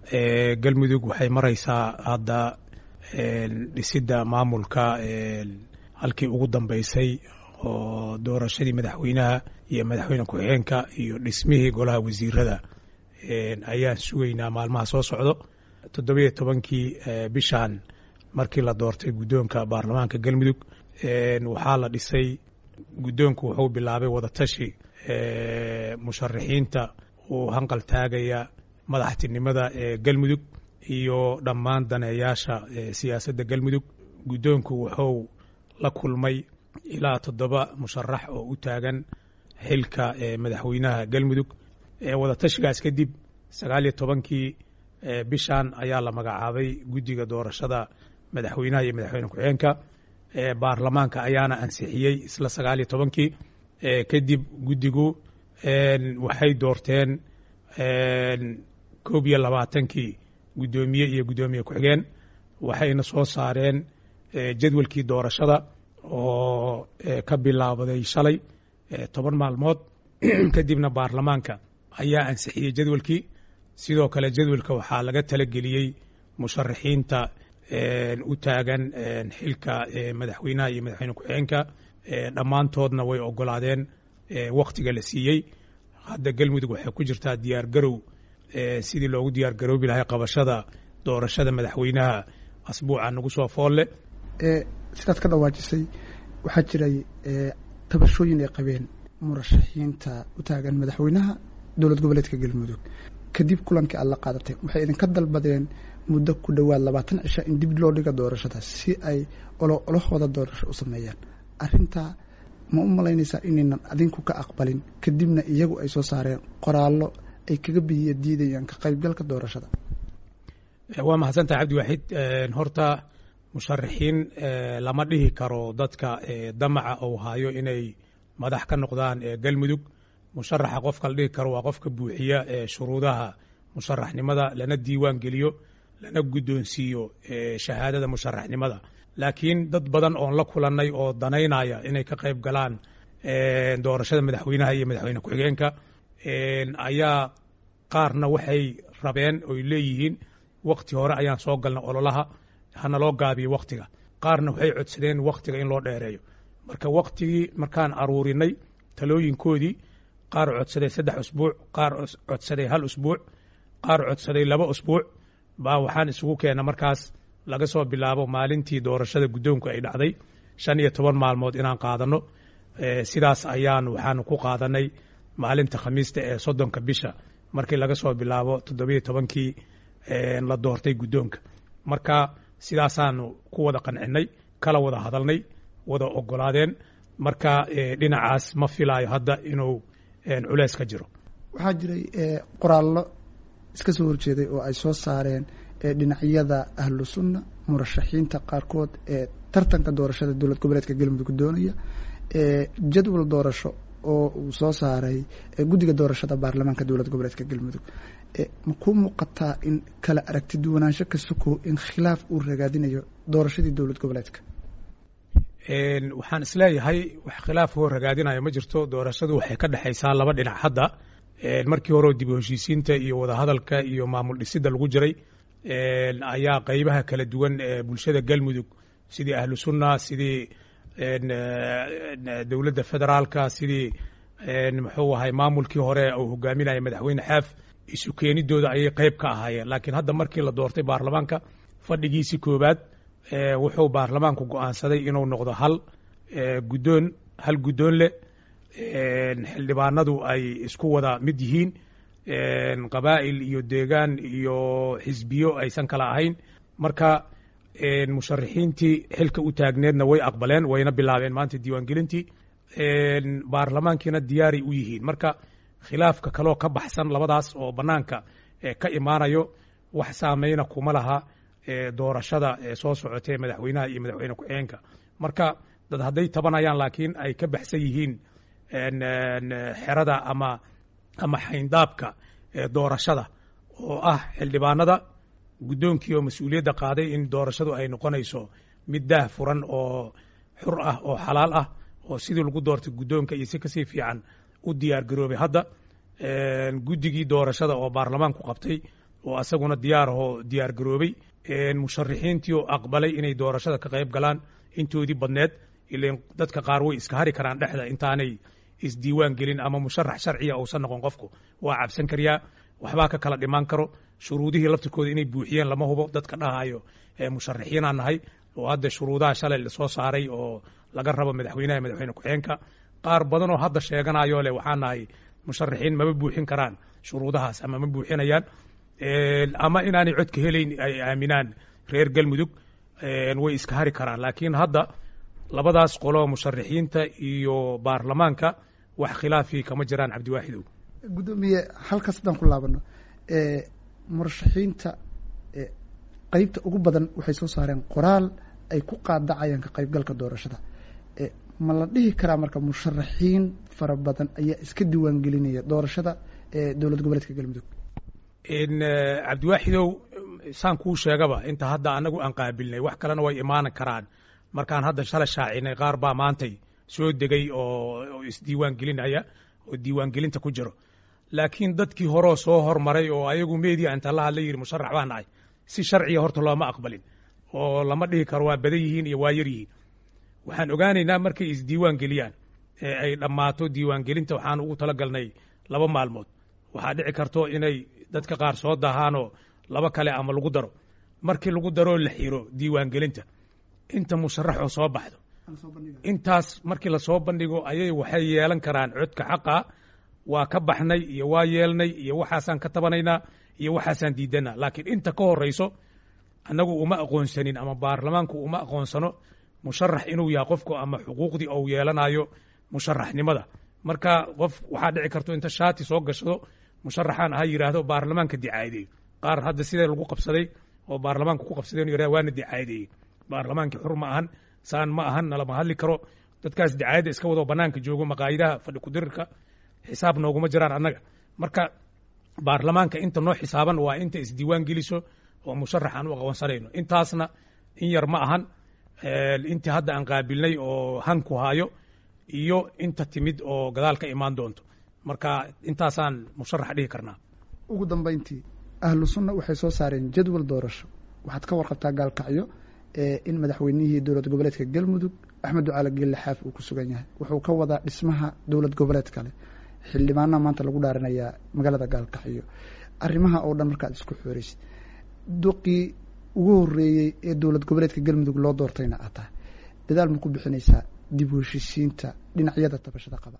galmudug waxay maraysaa hadda dhisidda maamulka halkii ugu dambaysay oo doorashadii madaxweynaha iyo madaxweyne ku-xigeenka iyo dhismihii golaha wasiirada ayaan sugaynaa maalmaha soo socdo 17 bishan markii la doortay guddoonka baarlamaanka galmudug waxaa la dhisay guddoonku wuxuu bilaabay wadatashi musharaxiinta uu hanqal taagaya madaxtinimada galmudug iyo dhammaan daneeyaasha siyaasadda galmudug guddoonku wuxuu la kulmay ilaa 7 musharax oo u taagan xilka madaxweynaha galmudug wadatashigaas kadib 19 bishan ayaa la magacaabay guddiga doorashada madaxweynaha iyo madaxweyne ku-xigeenka baarlamaanka ayaana ansixiyey isla 19 kadib guddigu waxay doorteen 21 guddoomiye iyo guddoomiye ku-xigeen waxayna soo saareen jadwalkii doorashada oo ka bilaabaday shalay 10 maalmood kadibna baarlamaanka ayaa ansixiyey jadwalkii sidoo kale jadwalka waxaa laga talageliyey musharaxiinta u taagan xilka madaxweynaha iyo madaxweyne ku-xigeenka dhammaantoodna way ogolaadeen wakhtiga la siiyey hadda galmudug waxay ku jirtaa diyaargarow sidii loogu diyaargaroobi lahay qabashada doorashada madaxweynaha asbuuca nagu soo foolle sidaad ka dhawaajisay waxaa jiray tabashooyin ay qabeen murashaxiinta u taagan madaxweynaha dowlad goboleedka galmudug kadib kulankii aad la qaadatay waxay idinka dalbadeen muddo ku dhowaad 20 cisho in dib loo dhiga doorashada si ay olahooda doorasho u sameeyaan arrintaa ma u malaynaysaa inaynan adinku ka aqbalin kadibna iyagu ay soo saareen qoraallo ay kaga biyo diidayaan ka qaybgalka doorashada waa mahadsantahay cabdiwaaxid horta musharaxiin lama dhihi karo dadka damaca uu hayo inay madax ka noqdaan galmudug musharaxa qofka la dhihi karo waa qofka buuxiya shuruudaha musharaxnimada lana diiwaan geliyo lana guddoonsiiyo shahaadada musharaxnimada laakiin dad badan oon la kulannay oo danaynaya inay ka qayb galaan doorashada madaxweynaha iyo madaxweyne ku-xigeenka ayaa qaarna waxay rabeen oy leeyihiin wakti hore ayaan soo galnay ololaha hana loo gaabiyo wakhtiga qaarna waxay codsadeen wakhtiga in loo dheereeyo marka wakhtigii markaan aruurinay talooyinkoodii qaar codsaday 3 usbuuc qaar codsaday 1 usbuuc qaar codsaday 2 usbuuc baa waxaan isugu keena markaas laga soo bilaabo maalintii doorashada guddoonku ay dhacday 15 maalmood inaan qaadano sidaas ayaan waxaan ku qaadanay maalinta khamiista ee 30 bisha markii laga soo bilaabo 17kii la doortay guddoonka marka sidaasaan ku wada qancinay kala wada hadalnay wada ogolaadeen marka dhinacaas ma filaayo hadda inuu culays ka jiro waxaa jiray qoraallo iska soo horjeeday oo ay soo saareen dhinacyada ahlu sunna murashaxiinta qaarkood ee tartanka doorashada dowlad goboleedka galmudug doonaya jadwal doorasho oo uu soo saaray guddiga doorashada baarlamaanka dowlad goboleedka galmudug ma ku muuqataa in kala aragti duwanaansho ka suko in khilaaf uu ragaadinayo doorashadii dowlad goboleedka waxaan isleeyahay wax khilaaf oo ragaadinayo ma jirto doorashadu waxay ka dhexaysaa 2 dhinac hadda markii hore dib u heshiisiinta iyo wada hadalka iyo maamul dhisidda lagu jiray ayaa qaybaha kala duwan ee bulshada galmudug sidii ahlu sunna sidii dowladda federaalka sidii muxuu ahay maamulkii hore uu hogaaminaya madaxweyne xaaf isu keenidooda ayay qayb ka ahaayeen laakiin hadda markii la doortay baarlamaanka fadhigiisii koobaad wuxuu baarlamaanku go'aansaday inuu noqdo hal guddoon leh xildhibaanadu ay isku wada mid yihiin qabaa'il iyo deegaan iyo xisbiyo aysan kala ahayn marka musharaxiintii xilka u taagneedna way aqbaleen wayna bilaabeen maanta diiwaangelintii baarlamaankiina diyaaray u yihiin marka khilaafka kaloo ka baxsan labadaas oo bannaanka ka imaanayo wax saameyna kuma laha doorashada soo socotee madaxweynaha iyo madaxweyne ku-xigeenka marka dad hadday tabanayaan laakiin ay ka baxsan yihiin xerada ama xayndaabka doorashada oo ah xildhibaanada guddoonkii oo mas-uuliyadda qaaday in doorashadu ay noqonayso mid daah furan oo xur ah oo xalaal ah oo sidii lagu doortay guddoonka iyo si kasii fiican u diyaar garoobay hadda guddigii doorashada oo baarlamaanku qabtay oo asaguna diyaar garoobay musharaxiintii oo aqbalay inay doorashada ka qayb galaan intoodii badneed ileen dadka qaar way iska hari karaan dhexda intaanay isdiiwaan gelin ama musharax sharciya uusan noqon qofku waa cabsan kariyaa waxbaa ka kala dhimaan karo shuruudihii laftirkooda inay buuxiyeen lama hubo dadka dhahayo musharaxiinaan nahay oo hadda shuruudaha shalay lasoo saaray oo laga rabo madaxweynaha madaxweyne ku-xigeenka qaar badan oo hadda sheeganayo leh waxaa nahay musharaxiin mama buuxin karaan shuruudahaas ama ma buuxinayaan ama inaanay codka helayn ay aaminaan reer galmudug way iska hari karaan laakiin hadda labadaas qolo musharaxiinta iyo baarlamaanka wax khilaafii kama jiraan cabdiwaaxidow gudoomiye halkaas haddaan ku laabano murashaxiinta qaybta ugu badan waxay soo saareen qoraal ay ku qaadacayaan ka qaybgalka doorashada ma la dhihi karaa marka musharaxiin fara badan ayaa iska diiwaan gelinaya doorashada dowlad goboleedka galmudug cabdiwaaxidow saan kuu sheegaba inta hadda anagu aan qaabilnay wax kalena way imaanan karaan markaan hadda shala shaacinay qaar baa maantay soo degay oo isdiiwaan gelinaya oo diiwaangelinta ku jiro laakiin dadkii horeo soo hormaray oo ayagu media inta la hadla yidhi musharax baa nahay si sharciya horta looma aqbalin oo lama dhihi karo waa badan yihiin iyo waa yar yihiin waxaan ogaanaynaa markay isdiiwaan geliyaan ay dhammaato diiwaangelinta waxaan ugu talagalnay 2 maalmood waxaa dhici karto inay dadka qaar soo dahaanoo 2 kale ama lagu daro markii lagu daroo la xiro diiwaangelinta inta musharaxoo soo baxdo intaas markii lasoo bandhigo ayay waxay yeelan karaan codka xaqa waa ka baxnay iyo waa yeelnay iyo waxaasaan ka tabanaynaa iyo waxaasaan diidanaa laakiin inta ka horayso annagu uma aqoonsanin ama baarlamaanku uma aqoonsano musharax inuu yahay qofku ama xuquuqdii ou yeelanayo musharaxnimada marka qof waxaa dhici karto inta shaati soo gashado musharaxaan aha yidhaahdo baarlamaanka dicaadeey qaar hadda sidee lagu qabsaday oo baarlamaanka ku qabsadeen yidhahdo waana dicaadeeyey baarlamaankii xur ma ahan saan ma ahan nalama hadli karo dadkaas dicaayadda iska wado bannaanka joogo maqaayidaha fadhi kudirirka xisaab nooguma jiraan annaga marka baarlamaanka inta noo xisaaban waa inta isdiiwaan geliso oo musharax aan u aqoonsanayno intaasna in yar ma ahan intii hadda aan qaabilnay oo hanku hayo iyo inta timid oo gadaal ka imaan doonto marka intaasaan musharax dhihi karnaa ugu dambayntii ahlu sunna waxay soo saareen jadwal doorasho waxaad ka warqabtaa gaalkacyo in madaxweynihii dowlad goboleedka galmudug axmed ducaale geelle xaaf uu ku sugan yahay wuxuu ka wadaa dhismaha dowlad goboleed kale xildhibaanaha maanta lagu dhaaranayaa magaalada gaalkacyo arrimaha oo dhan markaad isku xooraysid duqii ugu horreeyey ee dowlad goboleedka galmudug loo doortayna aad tahay dadaal ma ku bixinaysaa dib u heshiisiinta dhinacyada tabashada qaba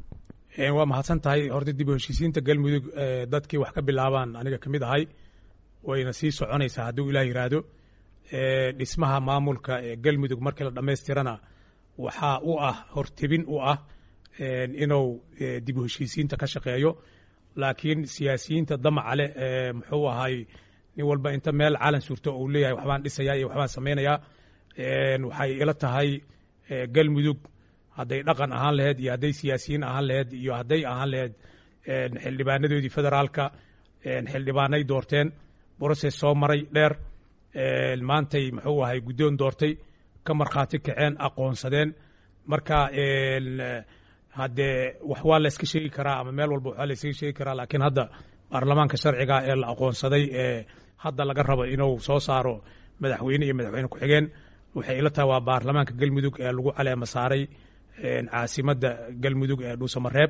waa mahadsan tahay horta dib u heshiisiinta galmudug dadkii wax ka bilaabaan aniga ka mid ahay wayna sii soconaysaa hadduu ilaah yidhaahdo dhismaha maamulka galmudug markii la dhammaystirana waxaa u ah hortebin u ah inuu dib u heshiisiinta ka shaqeeyo laakiin siyaasiyiinta damaca leh muxuu ahay nin walba inta meel calan surto uu leeyahay waxbaan dhisayaa iyo waxbaan samaynayaa waxay ila tahay galmudug hadday dhaqan ahaan laheyd iyo hadday siyaasiyiin ahaan laheyd iyo hadday ahaan laheyd xildhibaanadoodii federaalka xildhibaanay doorteen broses soo maray dheer maantay muxuu ahay guddoon doortay ka markhaati kaceen aqoonsadeen marka haddee wax waa la iska sheegi karaa ama meel walba waxaa la iskaga sheegi karaa laakiin hadda baarlamaanka sharciga ee la aqoonsaday ee hadda laga rabo inuu soo saaro madaxweyne iyo madaxweyne ku-xigeen waxay ila tahay waa baarlamaanka galmudug ee lagu caleema saaray caasimadda galmudug ee dhuusamareeb